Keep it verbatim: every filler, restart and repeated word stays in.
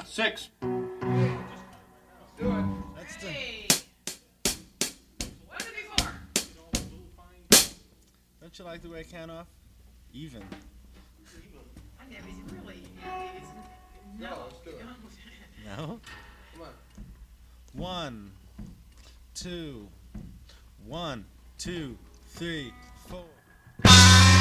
Six. Let's do it. That's the. Hey. What did he for? Don't you like the way I count off? Even. I never really. It's, no. No, let's do it. No? Come on. One, two, one, two, three, four.